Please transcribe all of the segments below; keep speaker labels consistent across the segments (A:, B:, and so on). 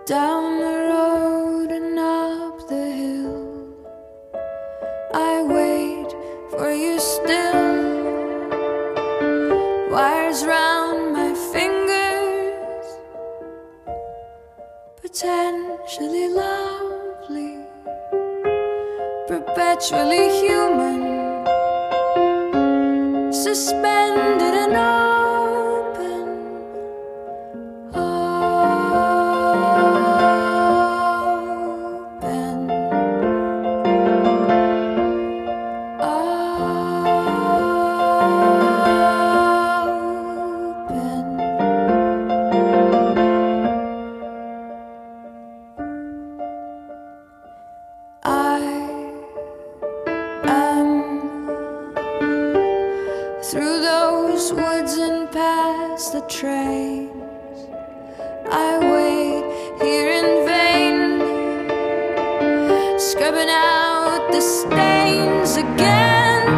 A: Down the road and up the hill, I wait for you still. Wires round my fingers, potentially lovely, perpetually human, suspended and open. Through those woods and past the trains, I wait here in vain, scrubbing out the stains again.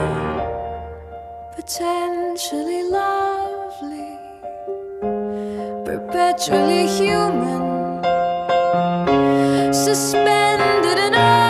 A: Potentially lovely, perpetually human, suspended and open.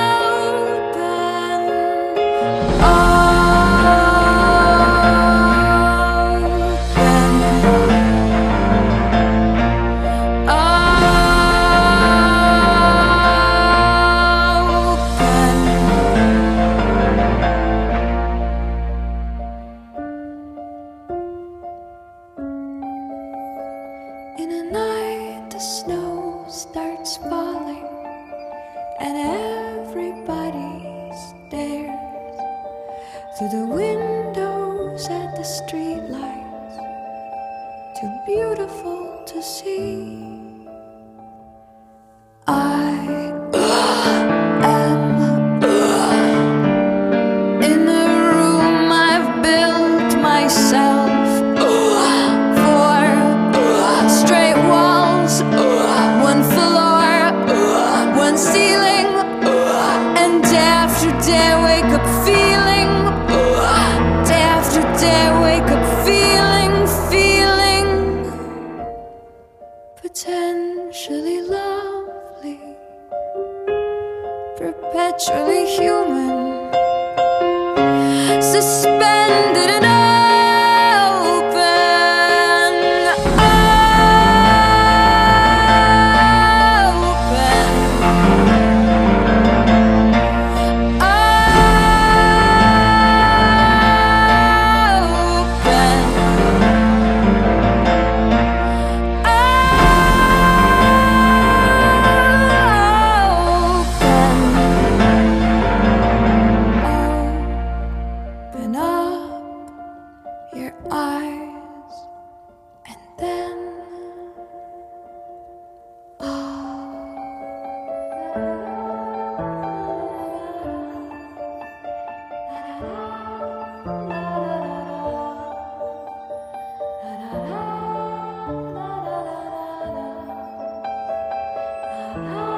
A: In a night the snow starts falling and everybody stares through the windows at the streetlights, too beautiful to see. I am in the room I've built myself. One floor, one ceiling, and day after day I wake up feeling, day after day I wake up feeling potentially lovely, perpetually human, suspended and open. Open up your eyes and then oh.